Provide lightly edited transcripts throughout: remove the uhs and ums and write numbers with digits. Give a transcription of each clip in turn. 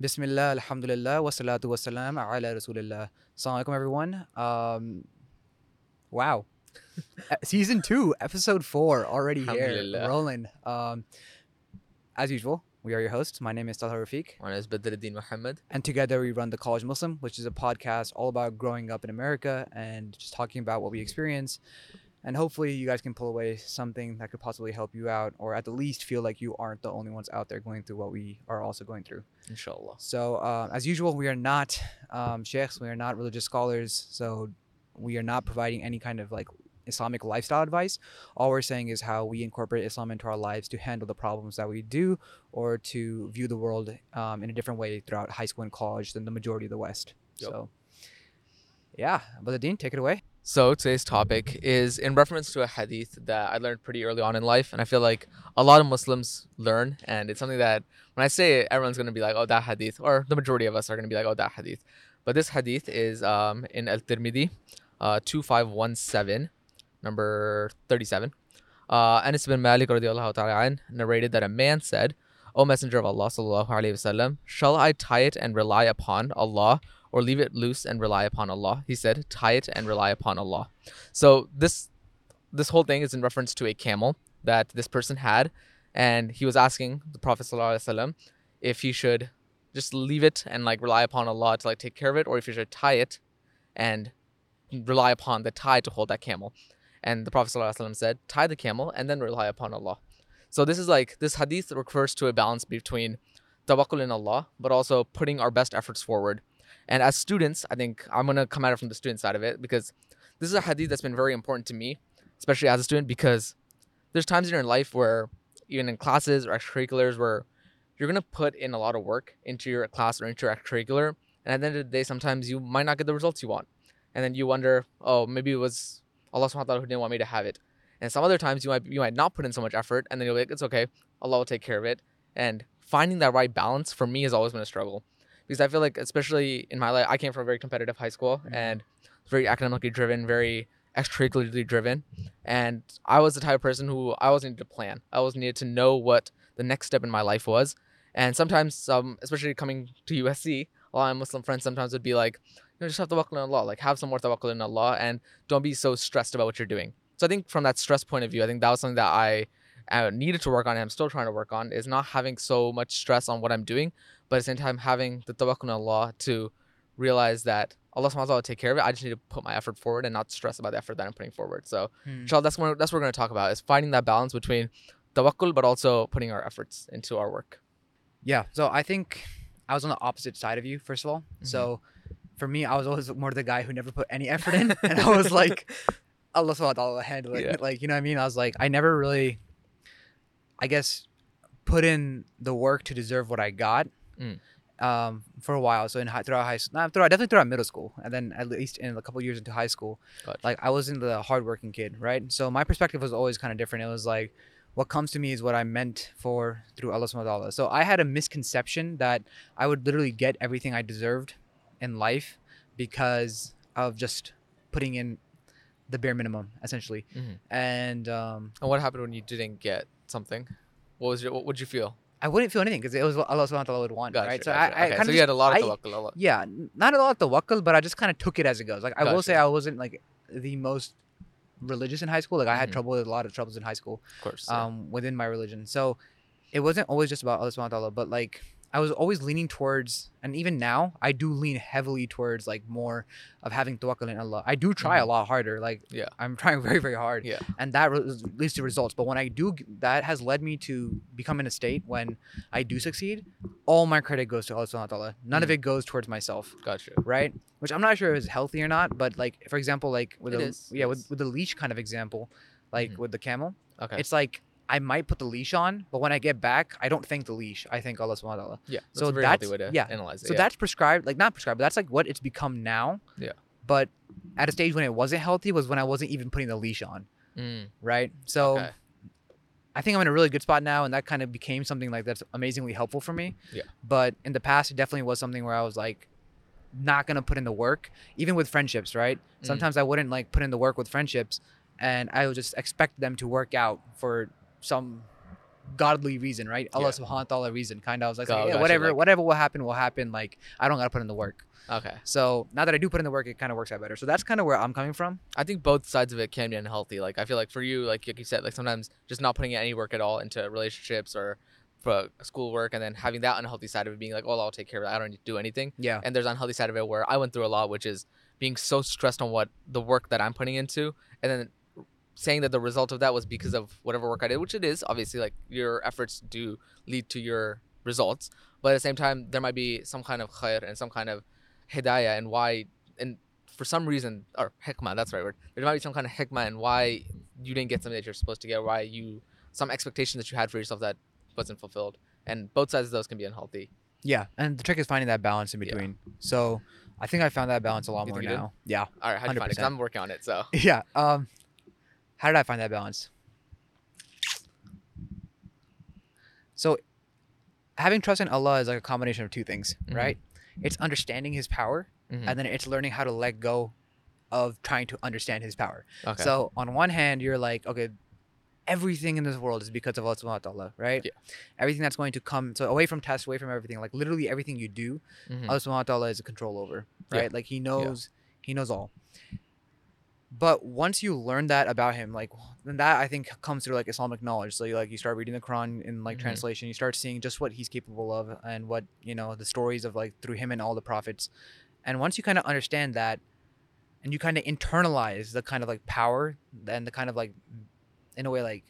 Bismillah, alhamdulillah, wassalatu wassalam ala rasulillah. Assalamu alaikum, everyone. Wow. Season 2, episode 4, already here, Alhamdulillah. rolling. As usual, we are your hosts. My name is Talha Rafiq, My name is Badruddin Muhammad. and together we run The College Muslim, which is a podcast all about growing up in America and just talking about what we experience. And hopefully, you guys can pull away something that could possibly help you out, or at the least feel like you aren't the only ones out there going through what we are also going through. Inshallah. So, as usual, we are not sheikhs, we are not religious scholars, so we are not providing any kind of like Islamic lifestyle advice. All we're saying is how we incorporate Islam into our lives to handle the problems that we do, or to view the world in a different way throughout high school and college than the majority of the West. Yep. So, yeah, Brother Dean, take it away. So today's topic is in reference to a hadith that I learned pretty early on in life, and I feel like a lot of Muslims learn, and it's something that when I say it, everyone's gonna be like, "Oh, that hadith," or the majority of us are gonna be like, "Oh, that hadith." But this hadith is in Al-Tirmidhi, 2517, number 37. Anas bin Malik radiallahu ta'ala an narrated that a man said, "O Messenger of Allah sallallahu alaihi wasallam, shall I tie it and rely upon Allah, or leave it loose and rely upon Allah?" He said, "Tie it and rely upon Allah." So this whole thing is in reference to a camel that this person had, and he was asking the Prophet sallallahu alaihi wasallam if he should just leave it and like rely upon Allah to like take care of it, or if he should tie it and rely upon the tie to hold that camel. And the Prophet sallallahu alaihi wasallam said, "Tie the camel and then rely upon Allah." So this hadith refers to a balance between tawakkul in Allah, but also putting our best efforts forward. And as students, I think I'm going to come at it from the student side of it, because this is a hadith that's been very important to me, especially as a student, because there's times in your life where, even in classes or extracurriculars, where you're going to put in a lot of work into your class or into your extracurricular, and at the end of the day, sometimes you might not get the results you want. And then you wonder, oh, maybe it was Allah subhanahu wa ta'ala who didn't want me to have it. And some other times you might not put in so much effort, and then you'll be like, it's okay, Allah will take care of it. And finding that right balance for me has always been a struggle. Because I feel like, especially in my life, I came from a very competitive high school, and very academically driven, very extracurricularly driven. And I was the type of person who I always needed to plan. I always needed to know what the next step in my life was. And sometimes, especially coming to USC, a lot of my Muslim friends sometimes would be like, just have tawakkul in Allah, like have some more tawakkul in Allah, and don't be so stressed about what you're doing. So I think from that stress point of view, I think that was something that I needed to work on, and I'm still trying to work on, is not having so much stress on what I'm doing, but at the same time having the tawakkul in Allah to realize that Allah subhanahu wa ta'ala will take care of it. I just need to put my effort forward and not stress about the effort that I'm putting forward. So inshallah, that's what we're going to talk about, is finding that balance between tawakkul but also putting our efforts into our work. Yeah, so I think I was on the opposite side of you, first of all. So for me, I was always more the guy who never put any effort in, and I was like, Allah subhanahu wa ta'ala handle it. Yeah. Like, you know what I mean? I was like, I never really, I guess, put in the work to deserve what I got for a while. So definitely throughout middle school, and then at least in a couple years into high school, Gotcha. like I wasn't the hardworking kid, right? So my perspective was always kind of different. It was like, what comes to me is what I'm meant for through Allah subhanahu wa ta'ala. So I had a misconception that I would literally get everything I deserved in life because of just putting in the bare minimum, essentially. And And what happened when you didn't get something? What would you feel? I wouldn't feel anything because it was what Allah subhanahu wa ta'ala would want, Gotcha, right? So gotcha. I Okay, kind so of you had a lot of tawakkul. Allah. yeah, not a lot of tawakkul, but I just kind of took it as it goes. Like I will say, Gotcha. I wasn't like the most religious in high school. Like I had Mhm. a lot of troubles in high school, Of course. Yeah. within my religion. So it wasn't always just about Allah subhanahu wa ta'ala, but like I was always leaning towards, and even now I do lean heavily towards like more of having tawakkul in Allah. I do try a lot harder. Like Yeah. I'm trying very, very hard. Yeah. And that leads to results. But when I do, that has led me to become in a state when I do succeed, all my credit goes to Allah subhanahu wa ta'ala. None of it goes towards myself. Gotcha. Right? Which I'm not sure if it's healthy or not, but like for example, like with It the is, yeah, it with, is. with the leash kind of example, like with the camel, Okay. it's like I might put the leash on, but when I get back, I don't thank the leash. I thank Allah subhanahu wa ta'ala. Yeah. That's So a very healthy that's way to yeah. analyze it. So yeah. that's prescribed, like not prescribed, but that's like what it's become now. Yeah. But at a stage when it wasn't healthy was when I wasn't even putting the leash on. Mm, Right? So okay. I think I'm in a really good spot now, and that kind of became something like that's amazingly helpful for me. Yeah. But in the past, it definitely was something where I was like not gonna put in the work, even with friendships, right? Sometimes I wouldn't like put in the work with friendships, and I would just expect them to work out for some godly reason, right? Allah Yeah. subhanahu wa ta'ala reason. Kind of, I was like, Got yeah, you, whatever, like whatever will happen, will happen. Like, I don't gotta put in the work. okay. So now that I do put in the work, it kind of works out better. So that's kind of where I'm coming from. I think both sides of it can be unhealthy. Like I feel like for you, like you said, like sometimes just not putting any work at all into relationships or for schoolwork, and then having that unhealthy side of it being like, oh, I'll take care of it. I don't need to do anything. Yeah. And there's unhealthy side of it where I went through a lot, which is being so stressed on what the work that I'm putting into, and then saying that the result of that was because of whatever work I did, which it is obviously like your efforts do lead to your results, but at the same time there might be some kind of khair and some kind of hidayah and why, and for some reason, or hikmah, that's the right word, there might be some kind of hikmah and why you didn't get something that you're supposed to get, why you some expectation that you had for yourself that wasn't fulfilled, and both sides of those can be unhealthy. Yeah, and the trick is finding that balance in Yeah. between. So I think I found that balance a lot You more think you did? now. Yeah. All right, how'd you find it? 'Cause 100%. I'm working on it, so Yeah. How did I find that balance? So having trust in Allah is like a combination of two things, Mhm. right? It's understanding His power, Mhm. and then it's learning how to let go of trying to understand His power. okay. So on one hand, you're like, okay, everything in this world is because of Allah subhanahu wa ta'ala, right? Yeah. Everything that's going to come, so away from tests, away from everything, like literally everything you do, Mhm. Allah subhanahu wa ta'ala is a control over, Yeah. right? Like He knows all. But once you learn that about Him, like then that I think comes through like Islamic knowledge. So you start reading the Quran in like Mhm. translation, you start seeing just what He's capable of and what, the stories of like through Him and all the prophets. And once you kind of understand that and you kind of internalize the kind of like power and the kind of like, in a way, like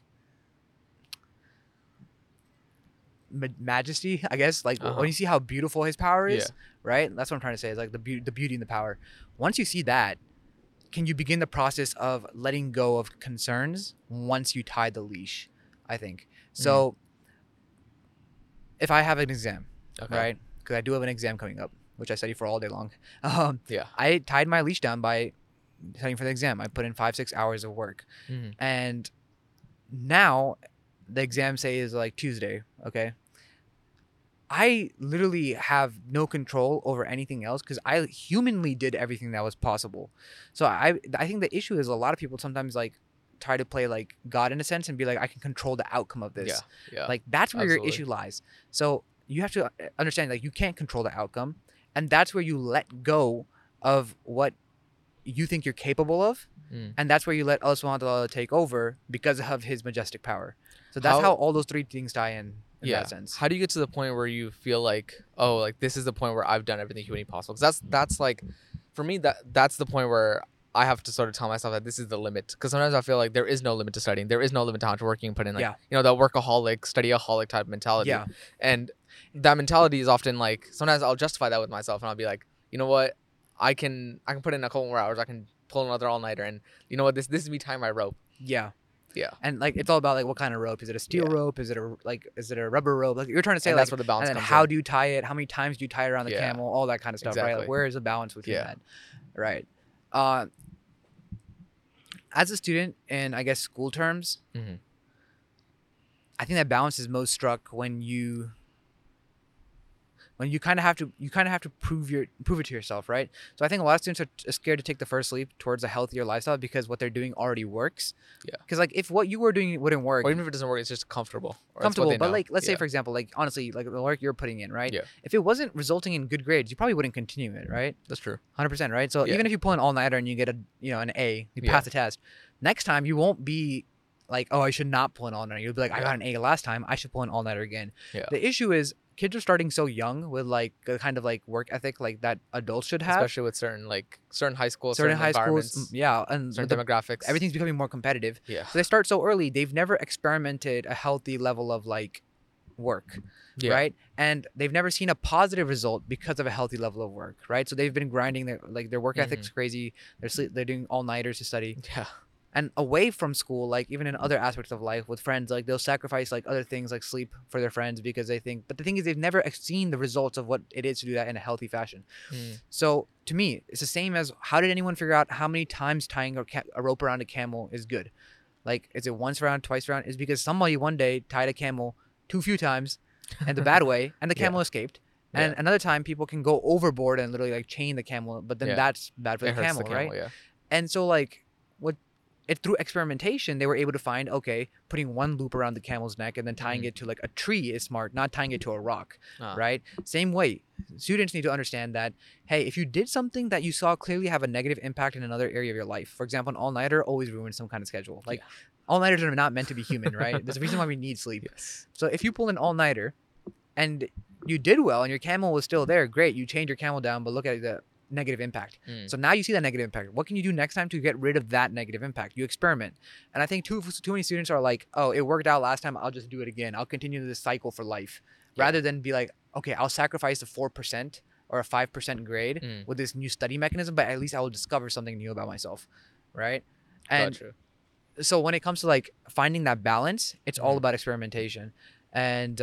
majesty, I guess, like Uh-huh. when you see how beautiful His power is, Yeah. right? That's what I'm trying to say, is like the beauty and the power. Once you see that, can you begin the process of letting go of concerns once you tie the leash, I think. So if I have an exam, Okay. right? Because I do have an exam coming up, which I study for all day long. Yeah. I tied my leash down by studying for the exam. I put in 5-6 hours of work. Mhm. And now the exam say is like Tuesday, okay? I literally have no control over anything else because I humanly did everything that was possible. So I think the issue is a lot of people sometimes like try to play like God in a sense and be like, I can control the outcome of this. Yeah. Yeah. Like that's where your Absolutely. issue lies. So you have to understand like you can't control the outcome, and that's where you let go of what you think you're capable of, Mm. and that's where you let Allah subhanahu wa ta'ala take over because of His majestic power. So that's how all those three things tie in that sense. How do you get to the point where you feel like, oh, like this is the point where I've done everything humanly possible? Because that's like, for me, that's the point where I have to sort of tell myself that this is the limit. Because sometimes I feel like there is no limit to studying. There is no limit to how much work you can put in. Like, Yeah. that workaholic, studyaholic type mentality. Yeah. And that mentality is often like, sometimes I'll justify that with myself and I'll be like, you know what? I can put in a couple more hours. I can pull another all-nighter. And you know what? This is me tying my rope. Yeah. Yeah. And like it's all about like what kind of rope. Is it a steel Yeah. rope? Is it a rubber rope? Like you're trying to say, And like, that's where the balance and then comes how in. do you tie it? How many times do you tie it around the Yeah. camel? All that kind of stuff, right? Exactly. Like where is the balance within Yeah. that? Right. As a student in, I guess, school terms, Mhm. I think that balance is most struck when you kind of have to prove it to yourself, right? So I think a lot of students are scared to take the first leap towards a healthier lifestyle because what they're doing already works. Yeah. Because like if what you were doing wouldn't work, Or even if it doesn't work, it's just comfortable. Or it's what comfortable, they but know. like let's say Yeah. for example, like honestly, like the work you're putting in, right? Yeah. If it wasn't resulting in good grades, you probably wouldn't continue it, right? That's true. 100%, right? So Yeah. even if you pull an all-nighter and you get an A, you Yeah. pass the test. Next time you won't be like, oh, I should not pull an all-nighter. You'll be like, I Yeah. got an A last time, I should pull an all-nighter again. Yeah. The issue is kids are starting so young with like a kind of like work ethic like that adults should have. Especially with certain high schools, Certain high schools, environments, yeah, and certain demographics. everything's becoming more competitive. Yeah. So they start so early. They've never experimented a healthy level of like work, Yeah. right? And they've never seen a positive result because of a healthy level of work, right? So they've been grinding their work ethic's crazy. They're doing all nighters to study. Yeah. And away from school, like even in other aspects of life with friends, like they'll sacrifice like other things like sleep for their friends because they think. But the thing is, they've never seen the results of what it is to do that in a healthy fashion. Mm. So to me, it's the same as how did anyone figure out how many times tying a rope around a camel is good? Like, is it once around, twice around? Is because somebody one day tied a camel too few times in the bad way, and the camel escaped. And Yeah. another time, people can go overboard and literally like chain the camel, but then Yeah. that's bad for It the hurts camel, right? Yeah. And so like what through experimentation they were able to find, okay, putting one loop around the camel's neck and then tying Mhm. it to like a tree is smart, not tying it to a rock, Ah, right? Same way, students need to understand that, hey, if you did something that you saw clearly have a negative impact in another area of your life, for example, an all-nighter always ruins some kind of schedule. Like, yeah. all-nighters are not meant to be human, right? There's a reason why we need sleep. Yes. So if you pull an all-nighter and you did well and your camel was still there, great, you change your camel down, but look at the negative impact. Mm. So now you see that negative impact. What can you do next time to get rid of that negative impact? You experiment. And I think too many students are like, oh, it worked out last time, I'll just do it again. I'll continue this cycle for life. Yeah. Rather than be like, okay, I'll sacrifice the 4% or a 5% grade Mm. with this new study mechanism, but at least I will discover something new about myself. Right? And Gotcha. so when it comes to like finding that balance, it's all Mhm. about experimentation. And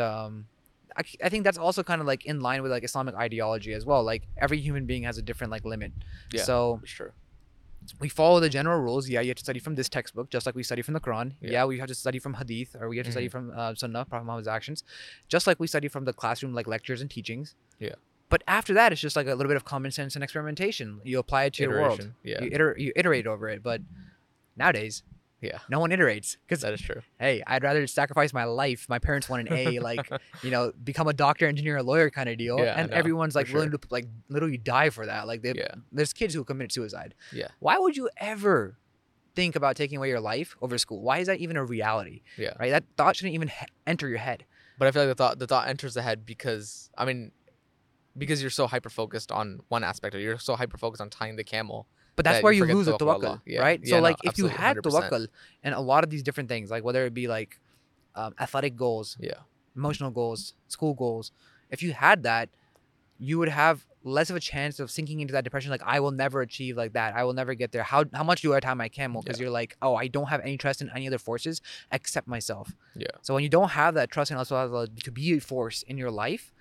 I think that's also kind of like in line with like Islamic ideology as well. Like every human being has a different like limit. Yeah. So For sure. we follow the general rules. Yeah, you have to study from this textbook, just like we study from the Quran. Yeah. Yeah, we have to study from Hadith, or we have to study from Sunnah, Prophet Muhammad's actions, just like we study from the classroom, like lectures and teachings. Yeah. But after that, it's just like a little bit of common sense and experimentation. You apply it to your world. Iteration. Yeah. You iterate over it. But nowadays, Yeah. no one iterates because That is true. hey, I'd rather sacrifice my life. My parents want an A, like, become a doctor, engineer, a lawyer kind of deal. Yeah, I And know, everyone's like for willing to like literally die for that. Like Yeah. there's kids who commit suicide. Yeah. Why would you ever think about taking away your life over school? Why is that even a reality? Yeah. Right? That thought shouldn't even enter your head. But I feel like the thought enters the head because because you're so hyper focused on one aspect, or you're so hyper focused on tying the camel. But that's That where you you forget lose the tawakkul on Allah. tawakkul, Yeah. right? Yeah, So no, like if you absolutely, had 100%. tawakkul and a lot of these different things, like whether it be like athletic goals, Yeah. emotional goals, school goals, if you had that, you would have less of a chance of sinking into that depression. Like, I will never achieve like that. I will never get there. How much do I tie my camel? Because Yeah. you're like, oh, I don't have any trust in any other forces except myself. Yeah. So when you don't have that trust in Allah to be a force in your life,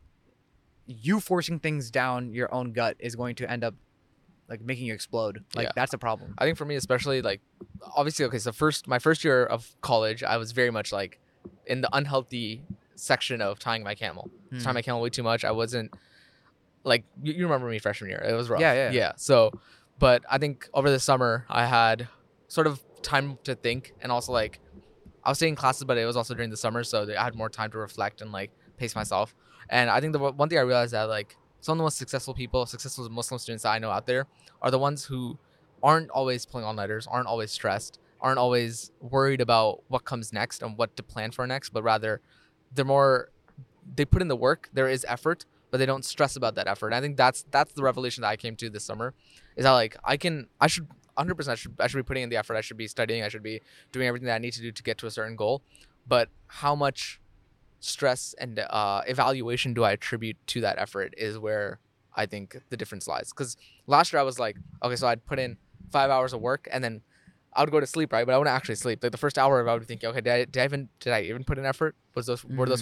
you forcing things down your own gut is going to end up like making you explode. Like Yeah. that's a problem. I think for me, especially, like, obviously, okay, so my first year of college, I was very much like in the unhealthy section of tying my camel. I was tying my camel way too much. I wasn't like, you remember me freshman year. It was rough. Yeah. Yeah. So, but I think over the summer, I had sort of time to think, and also like I was taking classes, but it was also during the summer, so I had more time to reflect and like pace myself. And I think the one thing I realized that like some of the most successful Muslim students that I know out there are the ones who aren't always pulling all-nighters, aren't always stressed, aren't always worried about what comes next and what to plan for next, but rather they put in the work, there is effort, but they don't stress about that effort. And I think that's the revelation that I came to this summer, is that like I should 100% I should be putting in the effort, I should be studying, I should be doing everything that I need to do to get to a certain goal, but how much stress and evaluation do I attribute to that effort is where I think the difference lies. Because last year I was like, okay, so I'd put in 5 hours of work and then I would go to sleep, right? But I wouldn't actually sleep. Like the first hour, I would be thinking, okay, did I even put in effort? Were those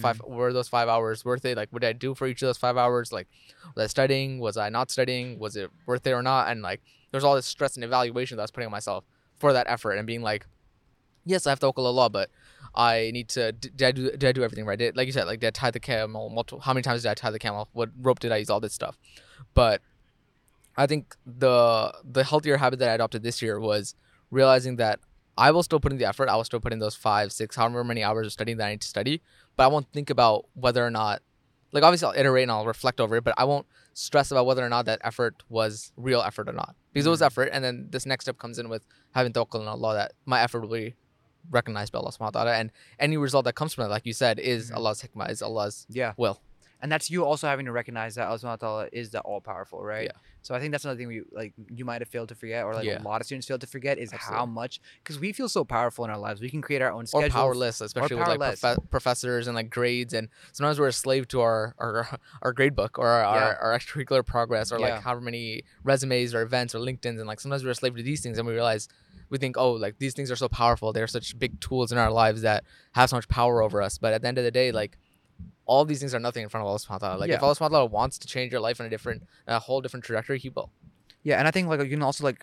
5 hours worth it? Like, what did I do for each of those 5 hours? Like, was I studying? Was I not studying? Was it worth it or not? And like, there's all this stress and evaluation that I was putting on myself for that effort, and being like, yes, I have tawakkul Allah, but I need to. Did I do everything right? Like you said, like, did I tie the camel multiple? How many times did I tie the camel? What rope did I use? All this stuff. But I think the healthier habit that I adopted this year was realizing that I will still put in the effort. I will still put in those 5, 6, however many hours of studying that I need to study. But I won't think about whether or not, like, obviously I'll iterate and I'll reflect over it, but I won't stress about whether or not that effort was real effort or not. Because it was effort, and then this next step comes in with having tawakkul on Allah, that my effort will be recognized by Allah subhanahu wa ta'ala, and any result that comes from it, like you said, is Allah's hikmah, is Allah's Yeah. will. And that's you also having to recognize that Allah subhanahu wa ta'ala is the all powerful, right? Yeah. So I think that's another thing you might have failed to forget, or like Yeah. a lot of students fail to forget, is how Absolutely. much, because we feel so powerful in our lives. We can create our own Or schedules. powerless, especially with like powerless. professors and like grades, and sometimes we're a slave to our grade book, or our extracurricular progress, or Yeah. like however many resumes or events or LinkedIn's, and like sometimes we're a slave to these things, and we think, oh, like these things are so powerful, they're such big tools in our lives that have so much power over us. But at the end of the day, like, all these things are nothing in front of Allah subhanahu wa ta'ala. Like, Yeah. if Allah subhanahu wa ta'ala wants to change your life in a whole different trajectory, He will. Yeah, and I think like you can also like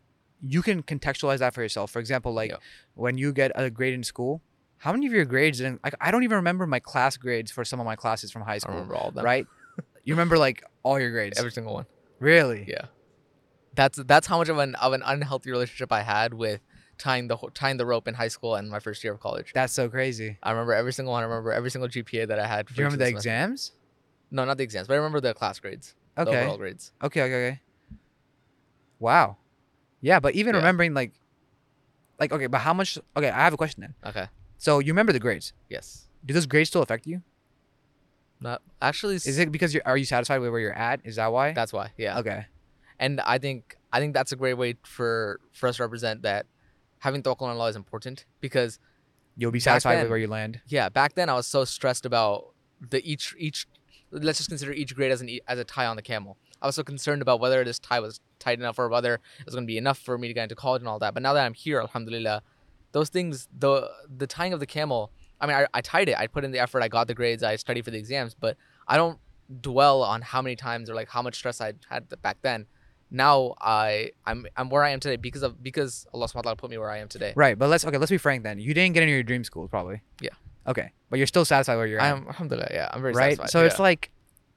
you can contextualize that for yourself. For example, like Yeah. when you get a grade in school, how many of your grades didn't, like, I don't even remember my class grades for some of my classes from high I school. remember all of them. Right? You remember like all your grades. Every single one. Really? Yeah. That's how much of an unhealthy relationship I had with tying the rope in high school and my first year of college. That's so crazy. I remember every single one. I remember every single GPA that I had. Do you remember the each of semester. exams? No, not the exams, but I remember the class grades. The Okay. overall grades. Okay. Wow. Yeah, but even Yeah. remembering like okay, but how much? Okay, I have a question then. Okay. So you remember the grades? Yes. Do those grades still affect you? Not actually. Is it because are you satisfied with where you're at? Is that why? That's why. Yeah. Okay. And I think that's a great way for us to represent that having tawakkul on Allah is important, because You'll be Back satisfied with then- where you land. yeah, back then I was so stressed about the each let's just consider each grade as a tie on the camel. I was so concerned about whether this tie was tight enough or whether it was going to be enough for me to get into college and all that. But now that I'm here, alhamdulillah, those things, the tying of the camel, I mean, I tied it. I put in the effort. I got the grades. I studied for the exams. But I don't dwell on how many times or like how much stress I had back then. Now I'm where I am today because Allah subhanahu wa ta'ala put me where I am today. Right, but let's be frank then. You didn't get into your dream school probably. Yeah. Okay, but you're still satisfied where you're I at. am, alhamdulillah, yeah, I'm very Right. satisfied. So yeah. it's like.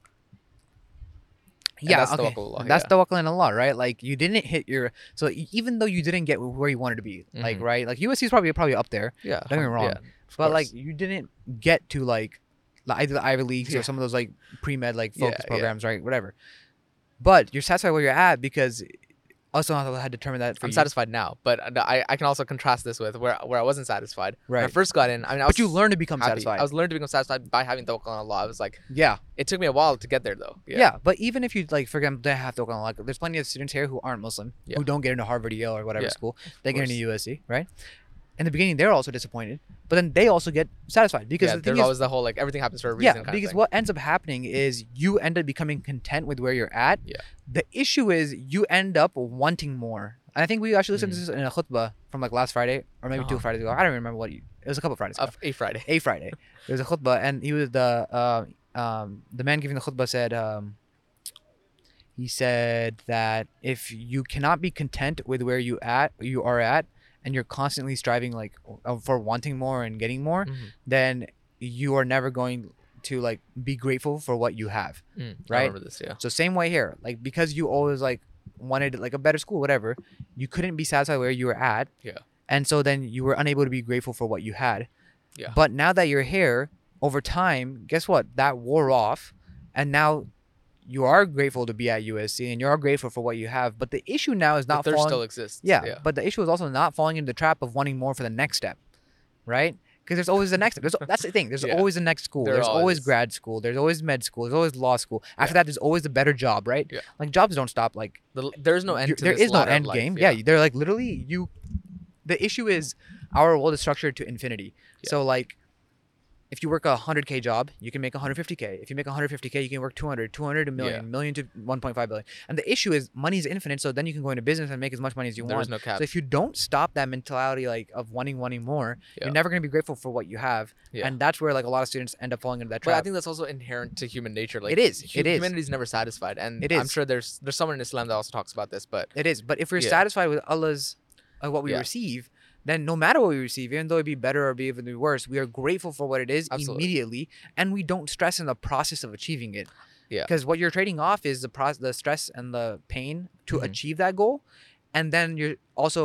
And Yeah, that's okay. tawakkul, That's yeah. tawakkul in Allah, right? Like you didn't hit your even though you didn't get where you wanted to be, like Mhm. right, like USC is probably up there, yeah, don't get me wrong, yeah, of but course. like you didn't get to like either the Ivy Leagues Yeah. or some of those like pre-med like Yeah, focus yeah. programs, right? Whatever. But you're satisfied where you're at because Allah had determined that for I'm you. satisfied now, but I can also contrast this with where I wasn't satisfied. When I Right. first got in, I mean, I was But you learned to become happy. satisfied. I was learning to become satisfied by having tawakkul on Allah. I was like, Yeah. it took me a while to get there though. Yeah. But even if you like for example, they have to like there's plenty of students here who aren't Muslim, Yeah. who don't get into Harvard, Yale, or whatever Yeah, school. They get course. into USC, right? In the beginning, they're also disappointed, but then they also get satisfied because Yeah, the thing there's is, always the whole like everything happens for a reason. yeah, kind of because thing. what ends up happening is you end up becoming content with where you're at. Yeah. The issue is you end up wanting more. And I think we actually listened to this in a khutbah from like last Friday or maybe 2 Uh-huh. Fridays ago. I don't remember it was a couple Fridays ago. A Friday. A Friday. There was a khutbah and he was the man giving the khutbah said he said that if you cannot be content with where you are at and you're constantly striving like for wanting more and getting more, Mhm. then you are never going to like be grateful for what you have. I Right? remember this. Yeah. So same way here, like because you always like wanted like a better school, whatever, you couldn't be satisfied where you were at. Yeah. And so then you were unable to be grateful for what you had. Yeah. But now that you're here, over time, guess what? That wore off, and now you are grateful to be at USC and you are grateful for what you have. But the issue now is The not thirst falling. still exists. Yeah, but the issue is also not falling into the trap of wanting more for the next step, right? Because there's always the next step. That's the thing. There's Yeah. always the next school. There There's always always is. grad school. There's always med school. There's always law school. After that, there's always the better job, right? Yeah. Like jobs don't stop. Like There's no end to there this is no ladder of end life, game. Yeah. They're like literally you. The issue is our world is structured to infinity. Yeah. So like, if you work a 100K job, you can make 150K. If you make 150K, you can work 200 to million, Yeah. million to 1.5 billion. And the issue is money is infinite. So then you can go into business and make as much money as you There want. is no cap. So if you don't stop that mentality like of wanting more, Yeah. you're never going to be grateful for what you have. Yeah. And that's where like a lot of students end up falling into that But I trap. think that's also inherent to human nature. Like It is. It is. Humanity is never satisfied, and It I'm is. sure there's someone in Islam that also talks about this. But It is. But if we're Yeah. satisfied with Allah's what we Yeah. receive, then no matter what we receive, even though it be better or be even be worse, we are grateful for what it is Absolutely. immediately, and we don't stress in the process of achieving it. Yeah. Because what you're trading off is the stress and the pain to Mhm. achieve that goal, and then you're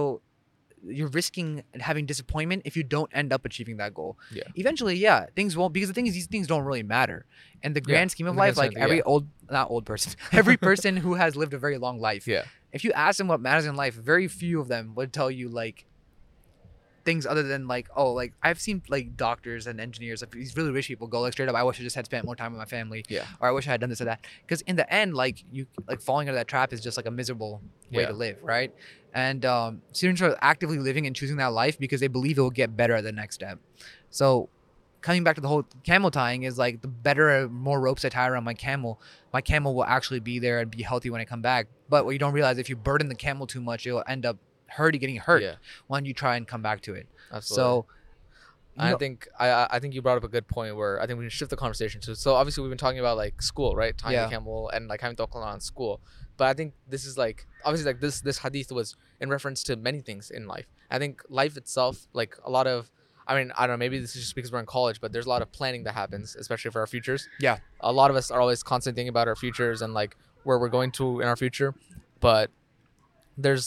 risking having disappointment if you don't end up achieving that goal. Yeah. Eventually, yeah, things won't, because the thing is these things don't really matter. In the grand scheme of in the grand life, like scheme, every yeah. not old person, every person who has lived a very long life, yeah, if you ask them what matters in life, very few of them would tell you like things other than like, oh, like I've seen like doctors and engineers, like these really rich people go like straight up, I wish I just had spent more time with my family, yeah, or I wish I had done this or that. Because in the end, like you like falling into that trap is just like a miserable way Yeah. to live, right? And students are actively living and choosing that life because they believe it will get better at the next step. So coming back to the whole camel tying is like the better, more ropes I tie around my camel will actually be there and be healthy when I come back. But what you don't realize, if you burden the camel too much, it'll end up getting hurt yeah, when you try and come back to it. absolutely. So you I know- think I think you brought up a good point where I think we can shift the conversation to. So obviously we've been talking about like school, right? Tying Yeah. the camel and like having tawakkul on school. But I think this is like obviously like this hadith was in reference to many things in life. I think life itself, like a lot of, I mean, I don't know, maybe this is just because we're in college, but there's a lot of planning that happens, especially for our futures. Yeah. A lot of us are always constantly thinking about our futures and like where we're going to in our future. But there's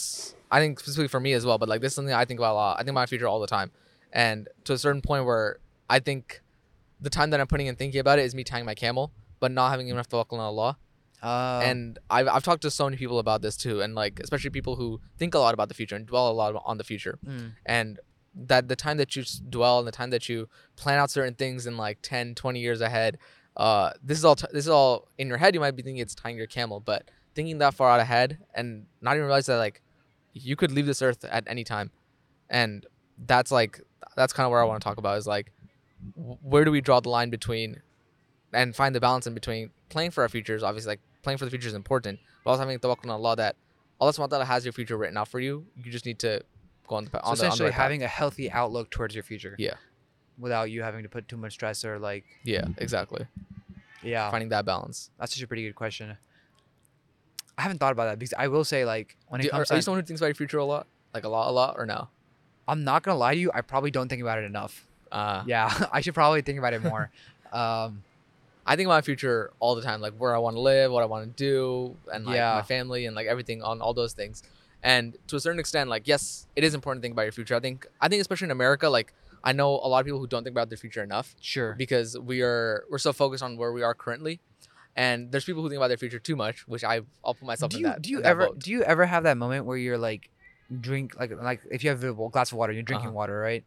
I think specifically for me as well, but like this is something I think about a lot. I think about my future all the time, and to a certain point where I think the time that I'm putting in thinking about it is me tying my camel, but not having enough tawakkul on Allah. Uh, And I've talked to so many people about this too, and like especially people who think a lot about the future and dwell a lot on the future, mm, and that the time that you dwell and the time that you plan out certain things in like 10, 20 years ahead, this is all in your head. You might be thinking it's tying your camel, but thinking that far out ahead and not even realize that like you could leave this earth at any time, and that's kind of where I want to talk about is like where do we draw the line between and find the balance in between playing for our futures. Obviously, like playing for the future is important, but also having tawakkul on Allah that Allah subhanahu wa ta'ala has your future written out for you. You just need to go on the so on the essentially right path. having a healthy outlook towards your future. Yeah. Without you having to put too much stress or like. Yeah, exactly. Yeah. Finding that balance. That's such a pretty good question. I haven't thought about that because I will say like when it comes Are you to, someone who thinks about your future a lot? Like a lot, or no? I'm not gonna lie to you, I probably don't think about it enough. Yeah, I should probably think about it more. I think about my future all the time, like where I want to live, what I want to do, and like Yeah. my family and like everything on all those things. And to a certain extent, like yes, it is important to think about your future. I think especially in America, like I know a lot of people who don't think about their future enough Sure. because we're so focused on where we are currently. And there's people who think about their future too much, which I'll put myself in that. Do you in that ever boat. do you ever have that moment where you're like drink like if you have a glass of water, you're drinking Uh-huh. water, right?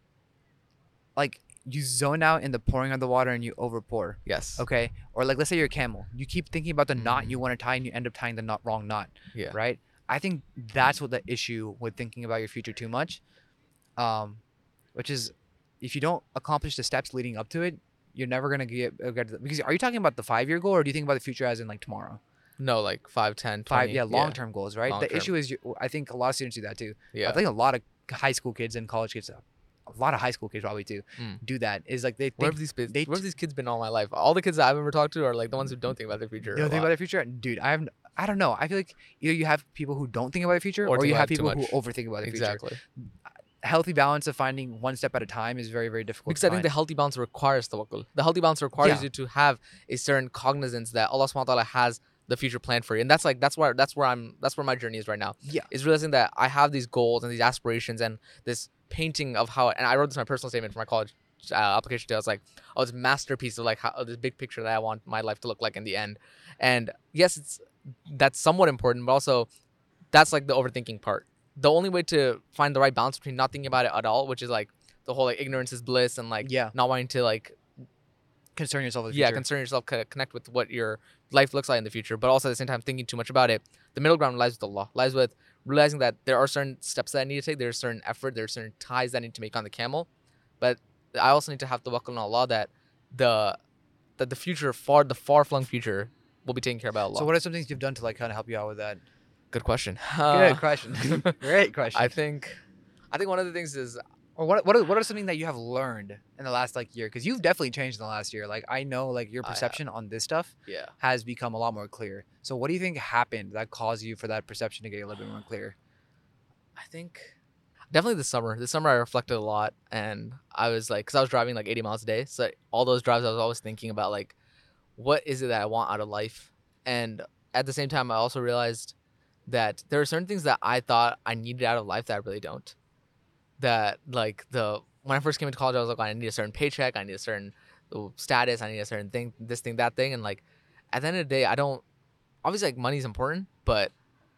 Like you zone out in the pouring of the water and you over pour. Yes. Okay? Or like let's say you're a camel. You keep thinking about the knot Mhm. you want to tie and you end up tying the wrong knot, Yeah. right? I think that's what the issue with thinking about your future too much. Which is if you don't accomplish the steps leading up to it, you're never gonna get because are you talking about the 5-year goal or do you think about the future as in like tomorrow? No, like 5, 10, 20. Long-term goals, right? Long The term. issue is I think a lot of students do that too. Yeah. I think a lot of high school kids and college kids, a lot of high school kids probably too, Mm. do that. Is like they Where think have these kids been all my life? All the kids that I've ever talked to are like the ones who don't think about their future. they don't a think lot. about their future. Dude, I don't know. I feel like either you have people who don't think about their future, Or or think you about have it too people who much. overthink about their future. Exactly. Healthy balance of finding one step at a time is very, very difficult. Because to I think find. the healthy balance requires tawakkul. The healthy balance requires Yeah. you to have a certain cognizance that Allah subhanahu wa ta'ala has the future planned for you. And that's where my journey is right now. Yeah. Is realizing that I have these goals and these aspirations and this painting of how, and I wrote this in my personal statement for my college application today. I was like, oh, this masterpiece of like how this big picture that I want my life to look like in the end. And yes, that's somewhat important, but also that's like the overthinking part. The only way to find the right balance between not thinking about it at all, which is like the whole like ignorance is bliss and like Yeah. not wanting to like Concern yourself with the yeah future. concern yourself, connect with what your life looks like in the future, but also at the same time thinking too much about it. The middle ground lies with Allah, lies with realizing that there are certain steps that I need to take, there's certain effort, there's certain ties that I need to make on the camel, but I also need to have tawakkul on Allah that the future the far flung future will be taken care of by Allah. So what are some things you've done to like kind of help you out with that? Good question. Good question. Great question. I think one of the things is Or what are something that you have learned in the last like year? Because you've definitely changed in the last year. Like I know like your I have. perception on this stuff yeah. has become a lot more clear. So what do you think happened that caused you for that perception to get a little bit more clear? I think definitely this summer. This summer I reflected a lot, and I was like, because I was driving like 80 miles a day, so all those drives I was always thinking about like, what is it that I want out of life? And at the same time, I also realized that there are certain things that I thought I needed out of life that I really don't. That like when I first came into college, I was like, I need a certain paycheck, I need a certain status, I need a certain thing, this thing, that thing, and like at the end of the day, I don't. Obviously, like money is important, but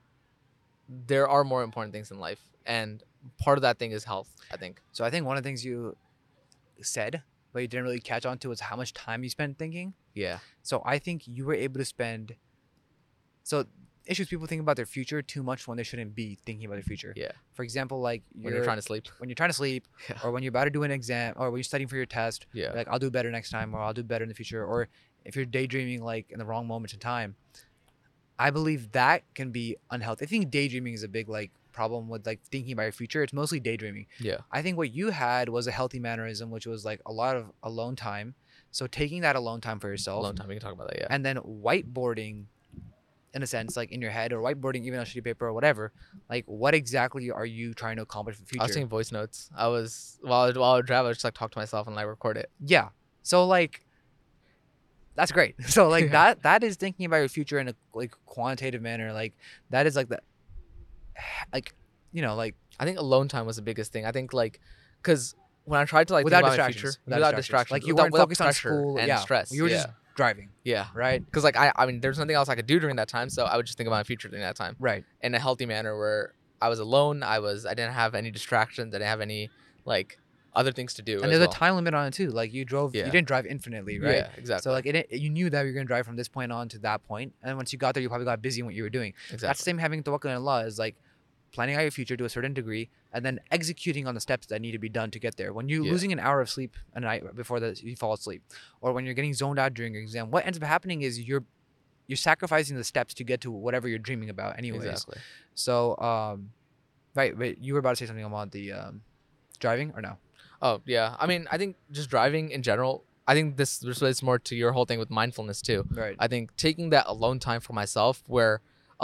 there are more important things in life, and part of that thing is health, I think. So I think one of the things you said, but you didn't really catch on to was how much time you spent thinking. Yeah. So I think you were able to spend. So issues people think about their future too much when they shouldn't be thinking about their future. Yeah. For example, like When you're trying to sleep. when you're trying to sleep, Yeah. or when you're about to do an exam, or when you're studying for your test. Yeah. You're like I'll do better next time, or I'll do better in the future, or if you're daydreaming like in the wrong moments in time. I believe that can be unhealthy. I think daydreaming is a big like problem with like thinking about your future. It's mostly daydreaming. Yeah. I think what you had was a healthy mannerism, which was like a lot of alone time. So taking that alone time for yourself, Alone time. We can talk about that. Yeah. and then whiteboarding, in a sense, like in your head, or whiteboarding even on sheet of paper or whatever. Like, what exactly are you trying to accomplish in the future? I was taking voice notes. I was while I would drive, I would just like talk to myself and like record it. Yeah. So like, that's great. So like Yeah. that is thinking about your future in a like quantitative manner. Like that is like the like like I think alone time was the biggest thing. I think like, cause when I tried to like think without about my future, distractions. without distractions, Like you without, weren't without focused on pressure school. and Yeah. stress. You were just Yeah, driving, yeah. right? Cause like I mean, there's nothing else I could do during that time, so I would just think about my future during that time Right. in a healthy manner where I was alone. I didn't have any distractions. I didn't have any like other things to do And as there's a well. time limit on it too. Like you Yeah. didn't drive infinitely, right? Yeah, exactly. So like you knew that you were gonna drive from this point on to that point, and once you got there, you probably got busy in what you were doing. That's the Exactly. same having tawakkul on Allah is like planning out your future to a certain degree, and then executing on the steps that need to be done to get there. When you're Yeah. losing an hour of sleep a night before you fall asleep, or when you're getting zoned out during your exam, what ends up happening is you're sacrificing the steps to get to whatever you're dreaming about, anyways. Exactly. So right, wait, you were about to say something about the driving or no? Oh yeah. I mean, I think just driving in general. I think this relates more to your whole thing with mindfulness too. Right. I think taking that alone time for myself, where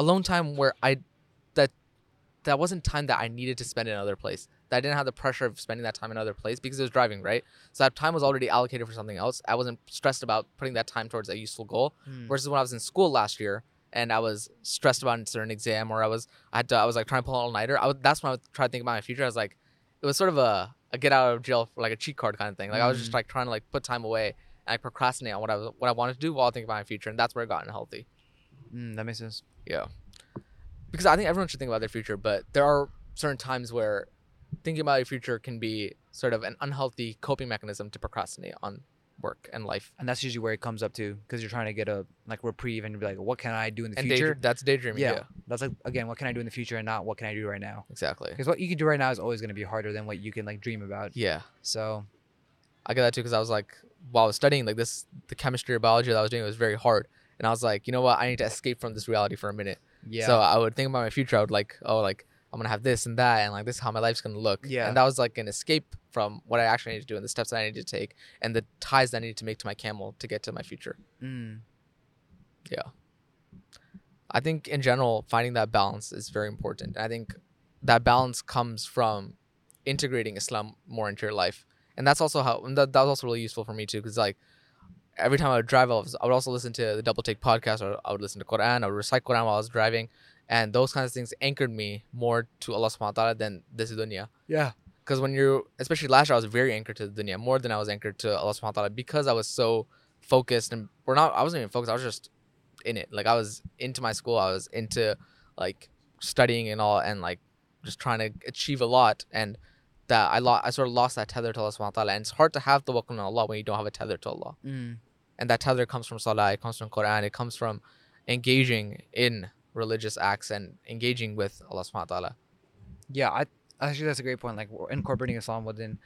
that wasn't time that I needed to spend in another place. That I didn't have the pressure of spending that time in another place because it was driving, right? So that time was already allocated for something else. I wasn't stressed about putting that time towards a useful goal. Versus when I was in school last year and I was stressed about a certain exam, or I was like trying to pull an all-nighter. That's when I would try to think about my future. I was like, it was sort of a get out of jail for like a cheat card kind of thing. Like I was just like trying to like put time away and like procrastinate on what I wanted to do while thinking about my future, and that's where it got unhealthy. That makes sense. Yeah. Because I think everyone should think about their future, but there are certain times where thinking about your future can be sort of an unhealthy coping mechanism to procrastinate on work and life. And that's usually where it comes up to, because you're trying to get a like reprieve and be like, what can I do in the future? That's daydreaming. Yeah. That's like, again, what can I do in the future and not what can I do right now? Exactly. Because what you can do right now is always going to be harder than what you can like dream about. Yeah. So I get that too, because I was like, while I was studying like the chemistry or biology that I was doing, it was very hard. And I was like, you know what? I need to escape from this reality for a minute. yeah. So I would think about my future. I would like, oh, like I'm gonna have this and that, and like this is how my life's gonna look. Yeah. And that was like an escape from what I actually need to do and the steps that I need to take and the ties that I need to make to my camel to get to my future. Yeah. I think in general, finding that balance is very important. And I think that balance comes from integrating Islam more into your life. And that's also that was also really useful for me too, because like every time I would drive, I would also listen to the Double Take podcast, or I would listen to Quran, I would recite Quran while I was driving. And those kinds of things anchored me more to Allah subhanahu wa ta'ala than this dunya. Yeah. Because when especially last year, I was very anchored to the dunya, more than I was anchored to Allah subhanahu wa ta'ala, because I was so focused and I wasn't even focused, I was just in it. Like I was into my school, I was into like studying and all, and like just trying to achieve a lot. And that I sort of lost that tether to Allah subhanahu wa ta'ala. And it's hard to have tawakkul on Allah when you don't have a tether to Allah. And that tether comes from Salah, it comes from Quran, it comes from engaging in religious acts and engaging with Allah subhanahu wa ta'ala. Yeah, actually that's a great point. Like incorporating Islam within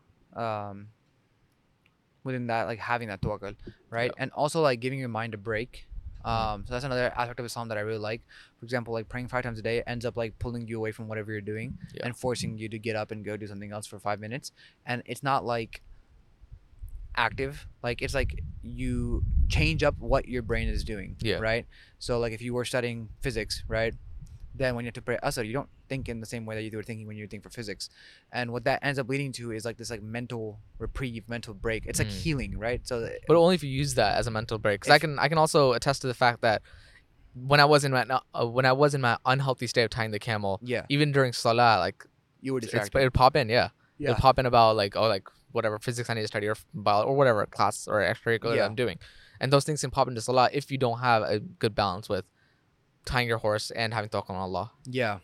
that, like having that tawakkul, right? Yeah. And also like giving your mind a break. So that's another aspect of Islam that I really like. For example, like praying 5 times a day ends up like pulling you away from whatever you're doing and forcing you to get up and go do something else for 5 minutes. And it's not like active, like it's like you change up what your brain is doing. Yeah. Right. So like if you were studying physics, right, then when you have to pray asr, you don't think in the same way that you were thinking when you think for physics. And what that ends up leading to is like this like mental reprieve, mental break. It's like healing, right? So but only if you use that as a mental break. Because I can also attest to the fact that when I was in my unhealthy state of tying the camel, even during salah, like you were it distracted. would pop in, it would pop in about like, oh, like whatever physics I need to study, or bio, or whatever class or extracurricular that I'm doing. And those things can pop into salah if you don't have a good balance with tying your horse and having tawakkul on Allah. Yeah,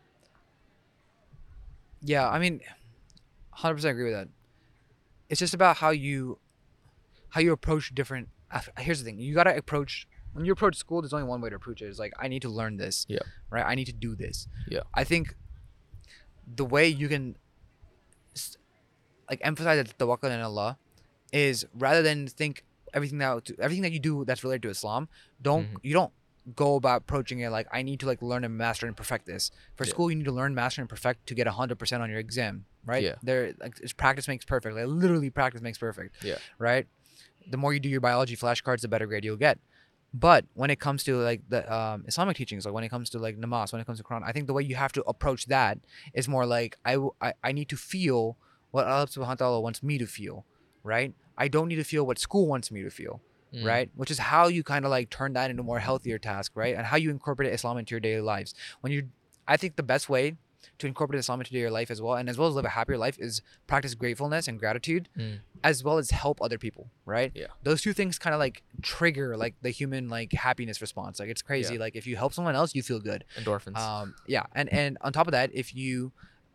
I mean 100% agree with that. It's just about how you approach different. Here's the thing, you gotta approach, when you approach school, there's only one way to approach it. It's like, I need to learn this, right? I need to do this. I think the way you can like emphasize that tawakkul in Allah is, rather than think everything that you do that's related to Islam, you don't go about approaching it like, I need to like learn and master and perfect this. For school, you need to learn, master, and perfect to get 100% on your exam, right? There, like, it's practice makes perfect. Like literally, practice makes perfect. Right. The more you do your biology flashcards, the better grade you'll get. But when it comes to like the Islamic teachings, like when it comes to like namaz, when it comes to Quran, I think the way you have to approach that is more like, I need to feel what Allah subhanahu wa ta'ala wants me to feel, right? I don't need to feel what school wants me to feel, right? Which is how you kind of like turn that into a more healthier task, right? And how you incorporate Islam into your daily lives. I think the best way to incorporate Islam into your life as well, and as well as live a happier life, is practice gratefulness and gratitude, Mm. as well as help other people, right? Yeah. Those two things kind of like trigger like the human like happiness response. Like it's crazy. Yeah. Like if you help someone else, you feel good. Endorphins. Yeah, and on top of that, if you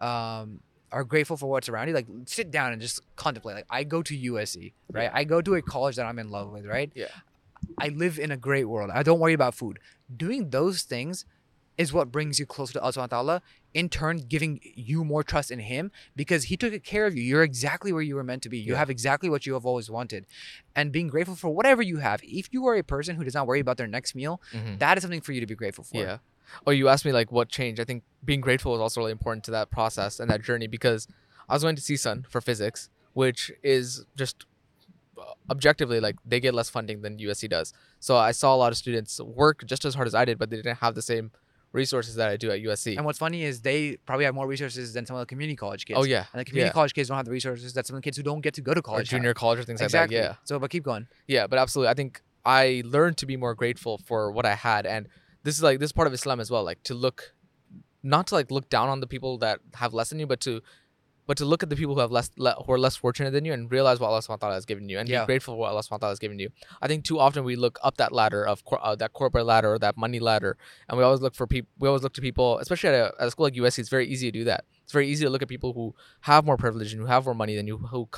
are grateful for what's around you, like sit down and just contemplate. Like I go to USC, right? Yeah. I go to a college that I'm in love with, right? Yeah. I live in a great world. I don't worry about food. Doing those things is what brings you closer to Allah subhanahu wa ta'ala, in turn giving you more trust in him, because he took care of you. You're exactly where you were meant to be. You Yeah. have exactly what you have always wanted. And being grateful for whatever you have. If you are a person who does not worry about their next meal, Mhm. that is something for you to be grateful for. Yeah. Oh, you asked me like what changed. I think being grateful is also really important to that process and that journey, because I was going to CSUN for physics, which is just objectively like they get less funding than USC does. So I saw a lot of students work just as hard as I did, but they didn't have the same resources that I do at USC. And what's funny is they probably have more resources than some of the community college kids. Oh yeah. And the community Yeah. college kids don't have the resources that some of the kids who don't get to go to Or college junior have. college or things Exactly. like that. Yeah. So, but keep going. Yeah, but absolutely. I think I learned to be more grateful for what I had, and this is part of Islam as well. Like to look, not to like look down on the people that have less than you, but to look at the people who have who are less fortunate than you, and realize what Allah Subhanahu wa Taala has given you, and Yeah. be grateful for what Allah Subhanahu wa Taala has given you. I think too often we look up that ladder of that corporate ladder or that money ladder, and we always look for people. We always look to people, especially at a school like USC. It's very easy to do that. It's very easy to look at people who have more privilege and who have more money than you,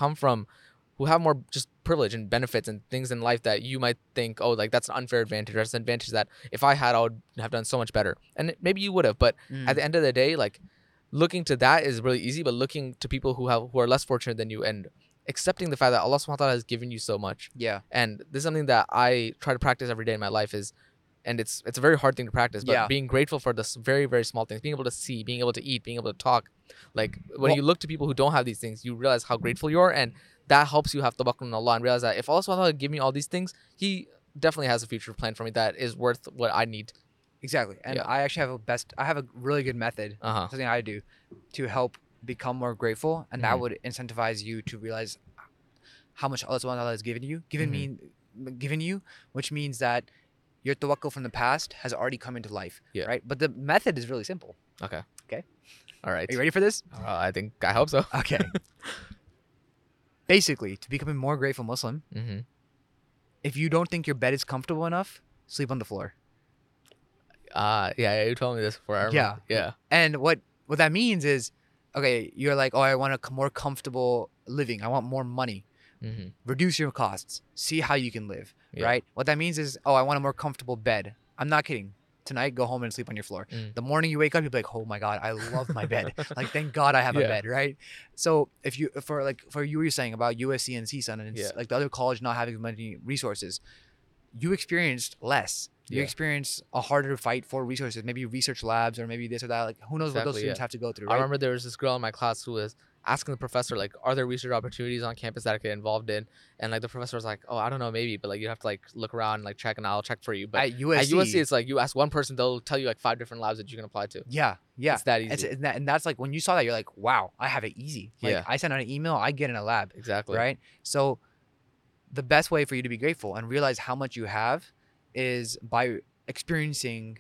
who have more just privilege and benefits and things in life that you might think, oh, like that's an unfair advantage, or that's an advantage that if I had, I would have done so much better. And maybe you would have, but at the end of the day, like looking to that is really easy, but looking to people who are less fortunate than you and accepting the fact that Allah Subhanahu wa Taala has given you so much. Yeah. And this is something that I try to practice every day in my life and it's a very hard thing to practice, but Yeah. being grateful for this very, very small things, being able to see, being able to eat, being able to talk. Like when Well- you look to people who don't have these things, you realize how grateful you are, and that helps you have tawakkul on Allah and realize that if Allah Subhanahu wa Taala give me all these things, He definitely has a future plan for me that is worth what I need. Exactly. And Yeah. I actually have a really good method, Uh-huh. something I do to help become more grateful, and that Mhm. would incentivize you to realize how much Allah subhanahu wa ta'ala has given you, given you, which means that your tawakkul from the past has already come into life. Yeah. Right? But the method is really simple. Okay. Okay. All right. Are you ready for this? I hope so. Okay. Basically, to become a more grateful Muslim, Mm-hmm. if you don't think your bed is comfortable enough, sleep on the floor. Yeah, you told me this before. I remember. Yeah. And what that means is, okay, you're like, oh, I want a more comfortable living. I want more money. Mm-hmm. Reduce your costs. See how you can live. Yeah. Right? What that means is, oh, I want a more comfortable bed. I'm not kidding. Tonight, go home and sleep on your floor. Mm. The morning you wake up, you'll be like, oh my God, I love my bed. Like, thank God I have a Yeah. bed, right? So if you, for you were saying about USC and CSUN and it's Yeah. like the other college not having as many resources, you experienced less. You Yeah. experienced a harder fight for resources, maybe research labs or maybe this or that. Like, who knows what those Exactly, students yeah. have to go through, I right? remember there was this girl in my class who was asking the professor, like, are there research opportunities on campus that I could get involved in? And like the professor was like, oh, I don't know, maybe, but like you have to like look around and like check, and I'll check for you. But At USC, at USC, it's like you ask one person, they'll tell you like 5 different labs that you can apply to. yeah. It's that easy. And that's like when you saw that, you're like, wow, I have it easy. Like, Yeah. I send out an email, I get in a lab, Exactly. right? So the best way for you to be grateful and realize how much you have is by experiencing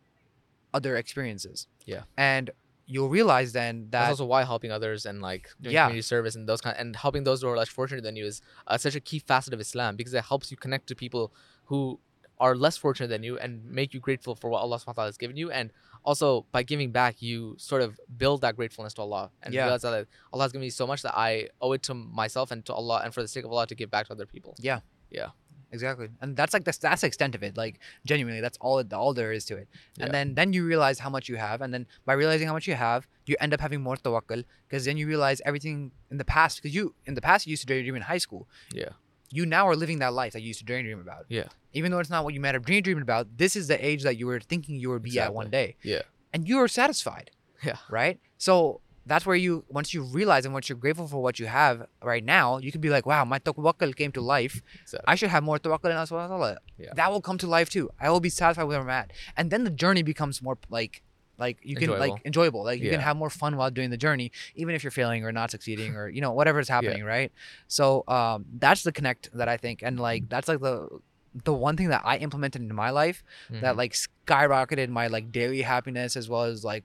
other experiences. Yeah. And you'll realize then That's that also why helping others and like doing Yeah. community service and those and helping those who are less fortunate than you is such a key facet of Islam, because it helps you connect to people who are less fortunate than you and make you grateful for what Allah Subhanahu wa Taala has given you. And also by giving back, you sort of build that gratefulness to Allah and Yeah. realize that Allah has given me so much that I owe it to myself and to Allah, and for the sake of Allah to give back to other people. Yeah. Yeah. Exactly. And that's like that's the extent of it. Like genuinely, that's all there is to it. And Yeah. then you realize how much you have, and then by realizing how much you have, you end up having more tawakkul, because then you realize everything in the past, because you used to daydream in high school. Yeah. You now are living that life that you used to daydream about. Yeah. Even though it's not what you might have dreamed about, this is the age that you were thinking you would be at one day. Yeah. And you are satisfied. Yeah. Right? So that's where once you realize and once you're grateful for what you have right now, you can be like, wow, my tawakkul came to life. Exactly. I should have more tawakkul in Allah subhanahu wa ta'ala. Yeah. That will come to life too. I will be satisfied with where I'm at. And then the journey becomes more like you can like enjoyable. Like you can Yeah. have more fun while doing the journey, even if you're failing or not succeeding or whatever is happening, right? So that's the connect that I think, and like that's like the one thing that I implemented into my life that Mhm. like skyrocketed my like daily happiness as well as like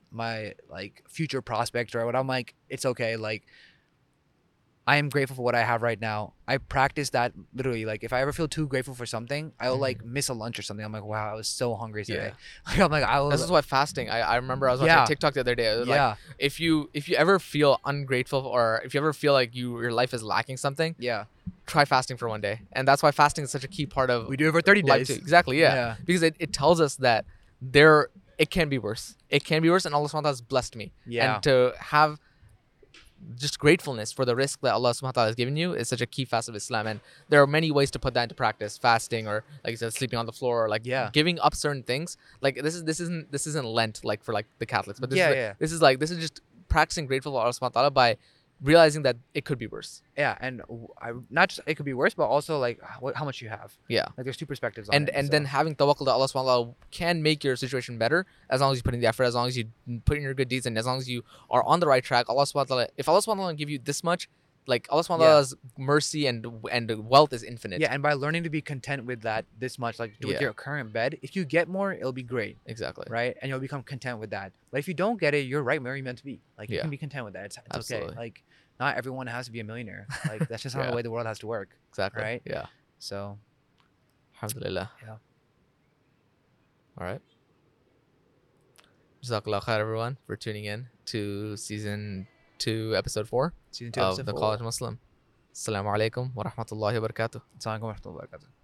my like future prospects or what, I'm like, it's okay. Like, I am grateful for what I have right now. I practice that literally. Like, if I ever feel too grateful for something, I'll like miss a lunch or something. I'm like, wow, I was so hungry today. Like, I'm like, I This was. is why fasting. I remember I was watching Yeah. a TikTok the other day. It was like, Yeah. if you ever feel ungrateful, or if you ever feel like your life is lacking something, Yeah. try fasting for one day. And that's why fasting is such a key part of We do it for 30 life days. too. Exactly, yeah. Yeah. Because it tells us that it can be worse. It can be worse, and Allah subhanahu wa ta'ala has blessed me. Yeah. And to have just gratefulness for the risk that Allah subhanahu wa ta'ala has given you is such a key facet of Islam. And there are many ways to put that into practice. Fasting, or like you said, sleeping on the floor, or like giving up certain things. Like this isn't Lent like for like the Catholics, but this is just practicing grateful for Allah subhanahu wa ta'ala by realizing that it could be worse. Yeah, and not just it could be worse, but also like how much you have. Yeah. Like there's two perspectives on it. And then having tawakkul that Allah subhanahu wa ta'ala can make your situation better as long as you put in the effort, as long as you put in your good deeds, and as long as you are on the right track. Allah subhanahu wa ta'ala, if Allah subhanahu wa ta'ala give you this much, like Allah subhanahu wa ta'ala's mercy and wealth is infinite. Yeah, and by learning to be content with that this much, like with your current bed, if you get more, it'll be great. Exactly. Right? And you'll become content with that. But if you don't get it, you're right where you're meant to be. Like you can be content with that. It's okay. Like not everyone has to be a millionaire. Like that's just not the way the world has to work. Exactly. Right? Yeah. So Alhamdulillah. Yeah. All right. Jazakallah khair, everyone, for tuning in to season 2, episode 4 season 2 of episode The 4. College Muslim. Assalamu alaikum wa rahmatullahi wa barakatuh. Assalamu alaikum wa rahmatullahi wa barakatuh.